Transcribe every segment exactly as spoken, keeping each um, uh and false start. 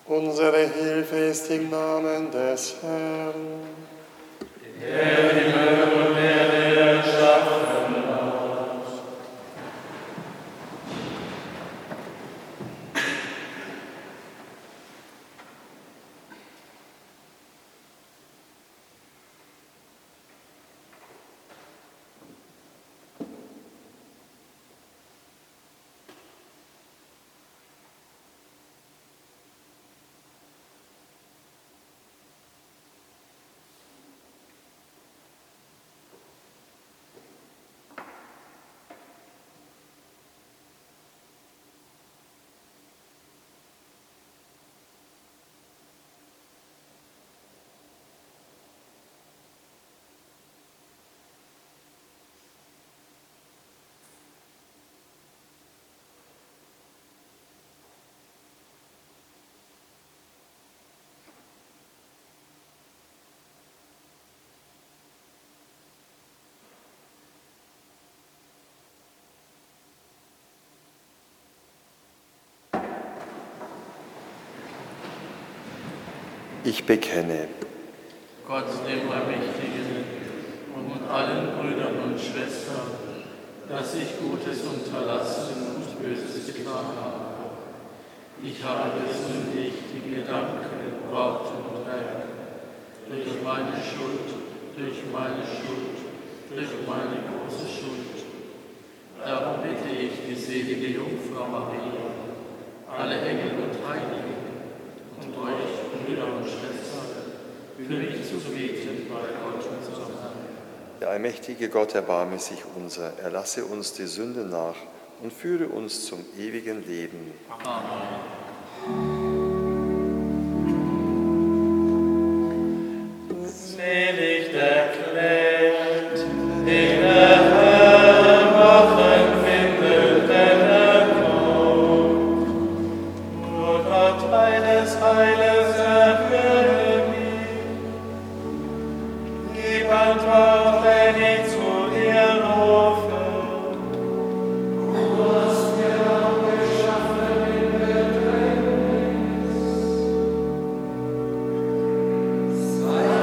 Unsere Hilfe ist im Namen des Herrn. Der Himmel und Erde erschaffen hat. Ich bekenne Gott, dem Allmächtigen und allen Brüdern und Schwestern, dass ich Gutes unterlassen und Böses getan habe. Ich habe gesündigt in Gedanken, Worten und Werken, durch meine Schuld, durch meine Schuld, durch meine große Schuld. Darum bitte ich die selige Jungfrau Maria, alle Engel und Heiligen und euch, Brüder und Schwestern, für mich zu beten bei Gott unserem Herrn. Der allmächtige Gott, erbarme sich unser, erlasse uns die Sünde nach und führe uns zum ewigen Leben. Amen. Selig der Knecht, den der Herr wachen findet, denn er kommt. Nur Gott meines Heiles erhöre mich. Gib Antwort, wenn ich zu dir rufe. Du hast mir auch geschaffen in Bedrängnis. Sei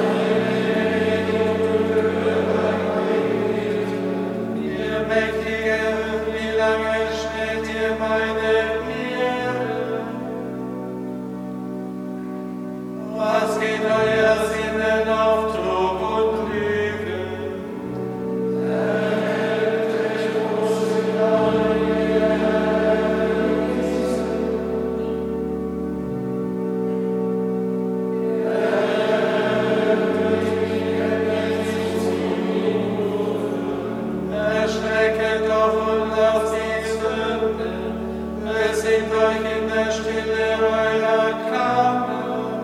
Mächtige, wie lange steht dir meine Ehre? Was geht euer Sinnen auf Trug und Lüge? Erhält euch groß in alle Herzen. Erhält euch Erschrecket doch und lasst die Sünde, besinnt euch in der Stille eurer Kammer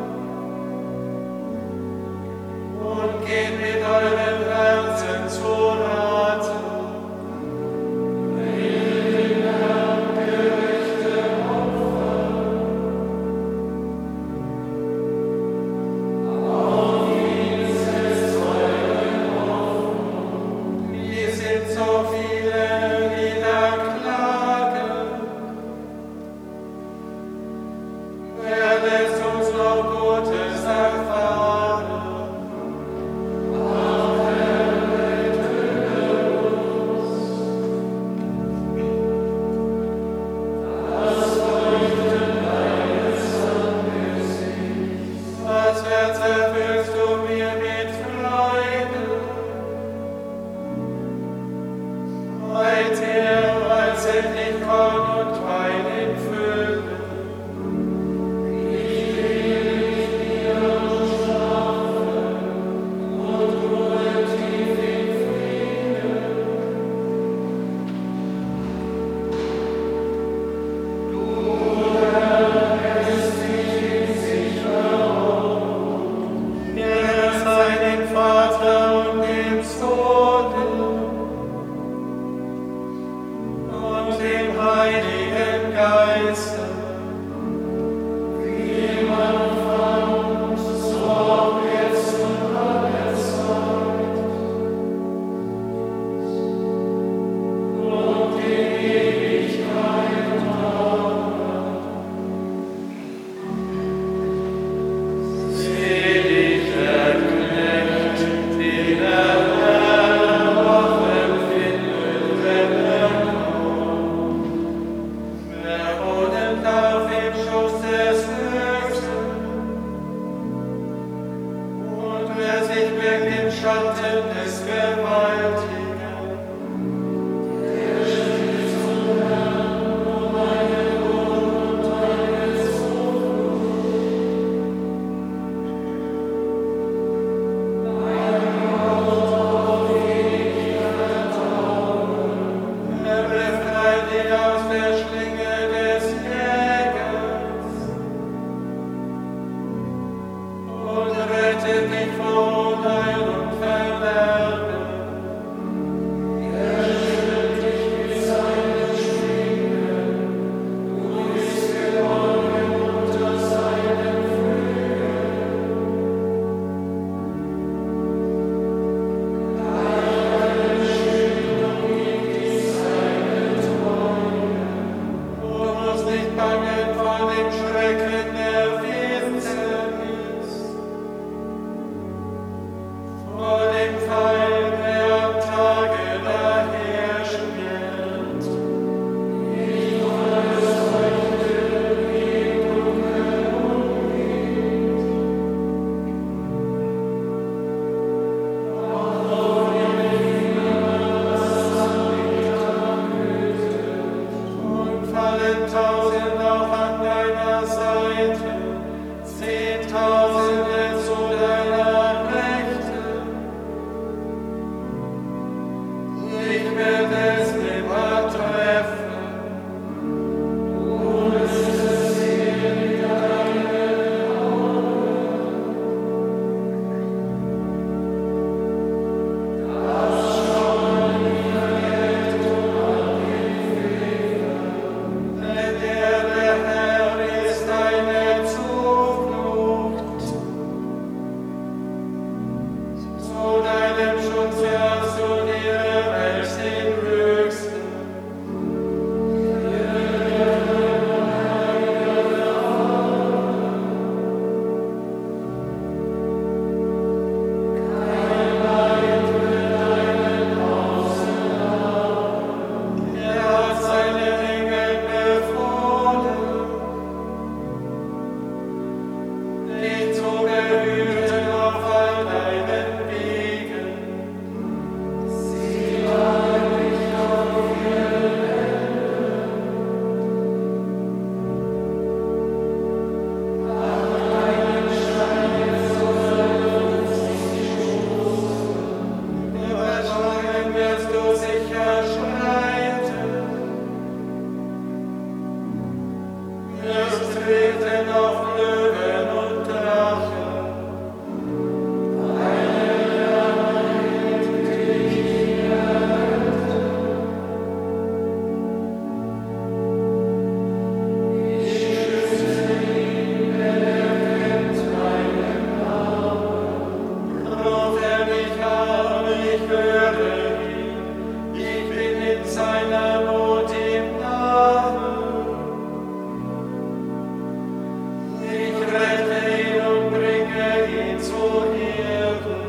und geht mit eurem Herzen zu Rate. Bringt dem Herrn gerechte Opfer. Auf ihn setzt eure Hoffnung. Wir sind so viele, die da klagen. Wer lässt uns noch Gutes erfahren? Ach, Herr, rette uns. Das Leuchten deines Angesichts, das Herz erfüllst du mir mit Freude. Weit her, als endlich Korn und Wein in Fülle. Ich will dir und schlafe und ruhe tief in Frieden. Du, Herr, hältst mich in Sicherung. Ehre sei dem Vater und dem Sohn und dem Heiligen Geiste, wie im Anfang, so auch jetzt und alle Zeit und in Ewigkeit. Amen. Tausend auch an deiner Seite, Zehntausende zu deiner Rechten. Ich werde es nimmer treffen. Du wirst sehen mit deinen Augen. Das schon fällt an den Fingern, denn er, der Herr, ist deine Zuflucht. Zu deinem Schutz hast du dir erwählt den Höchsten. Er hat seine Engel befohlen, dich zu behüten auf all deinen Wegen. Sie haben dich auf ihren Händen. An deinen Stein sollen sie stoßen. Über Schlangen wirst du sicher schreiten. Wirst treten auf Löwen und Drachen. Ruf er mich an, ich höre ihn. Ich bin in seiner Not ihm nahe. Ich rette ihn und bringe ihn zu Erden.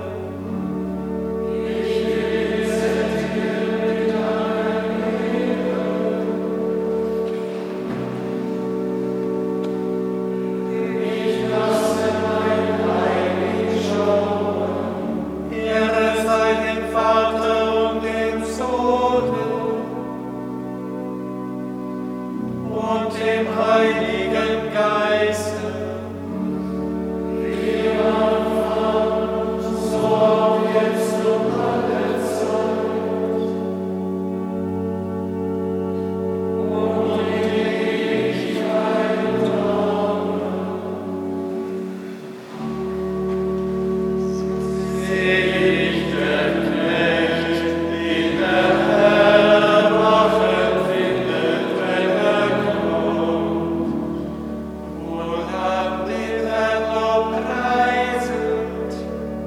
Ich will sättigen mit deinem Leben. Ich lasse mein Heil schauen. Ehre sei dem Vater und dem Sohn und dem Heiligen Geiste. Wie am Anfang, so auch jetzt und alle Zeit. Und in Ewigkeit. Selig der Knecht, den der Herr wachen findet, wenn er kommt. Wohl den Herrn lobpreisend,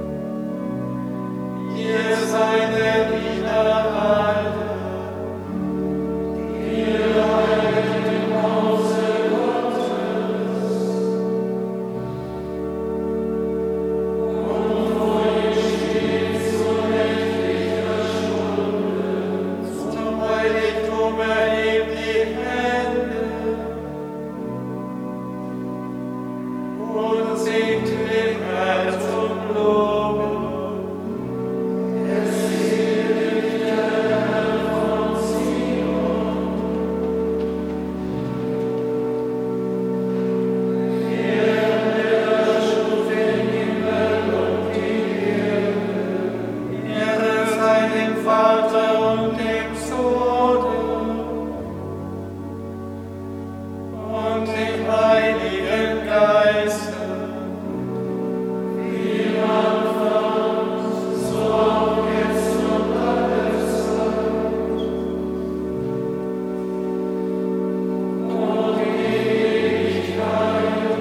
ihr seine Diener alle, ihr eilt im Hause Gottes. Und wo ihr steht zur nächtlicher Stunde, zum Heiligtum erhebt die Hände und singt dem Herrn zum Lobe. Es selig der Herr von Zion. Er schuf den Himmel und die Erde. Ehre sei dem Vater und dem Sohn und dem Heiligen Geiste. Wie am Anfang, so auch jetzt und alle Zeit. Und in Ewigkeit.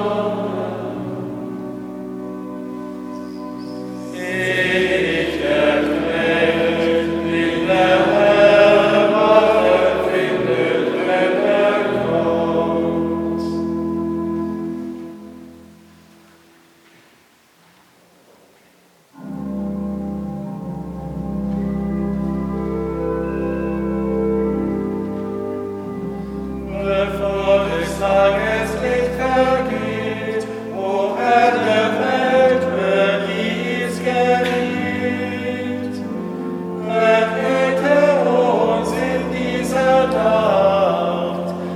Amen. Selig der Knecht, den der Herr wachen findet, wenn er kommt. Bevor des Tages Licht vergeht, o Herr der Welt, vergieß Gericht. Erhebe uns in dieser Nacht,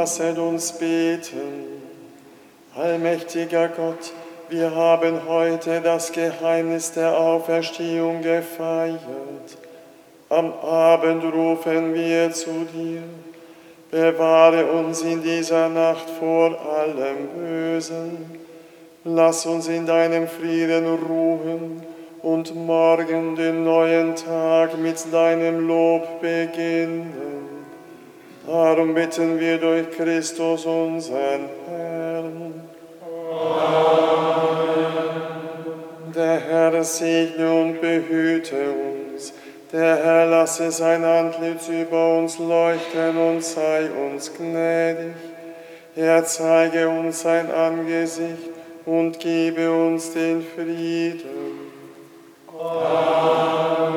Lasset uns beten. Allmächtiger Gott, wir haben heute das Geheimnis der Auferstehung gefeiert. Am Abend rufen wir zu dir. Bewahre uns in dieser Nacht vor allem Bösen. Lass uns in deinem Frieden ruhen und morgen den neuen Tag mit deinem Lob beginnen. Darum bitten wir durch Christus unseren Herrn. Amen. Der Herr segne und behüte uns. Der Herr lasse sein Antlitz über uns leuchten und sei uns gnädig. Er zeige uns sein Angesicht und gebe uns den Frieden. Amen.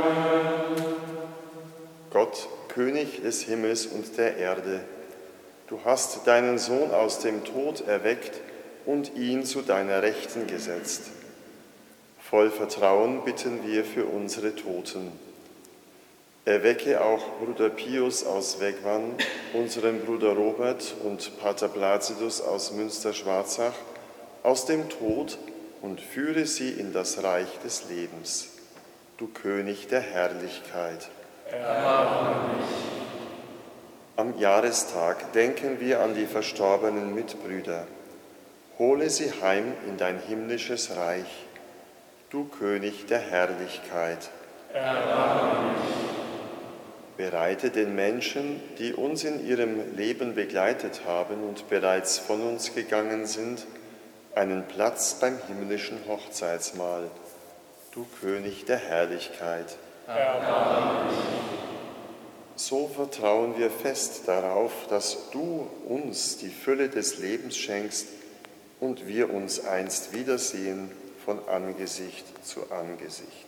Gott, König des Himmels und der Erde, du hast deinen Sohn aus dem Tod erweckt und ihn zu deiner Rechten gesetzt. Voll Vertrauen bitten wir für unsere Toten. Erwecke auch Bruder Pius aus Wegwann, unseren Bruder Robert und Pater Placidus aus Münster-Schwarzach aus dem Tod und führe sie in das Reich des Lebens. Du König der Herrlichkeit. Amen. Am Jahrestag denken wir an die verstorbenen Mitbrüder. Hole sie heim in dein himmlisches Reich. Du König der Herrlichkeit. Amen. Bereite den Menschen, die uns in ihrem Leben begleitet haben und bereits von uns gegangen sind, einen Platz beim himmlischen Hochzeitsmahl. Du König der Herrlichkeit. Amen. So vertrauen wir fest darauf, dass du uns die Fülle des Lebens schenkst und wir uns einst wiedersehen von Angesicht zu Angesicht.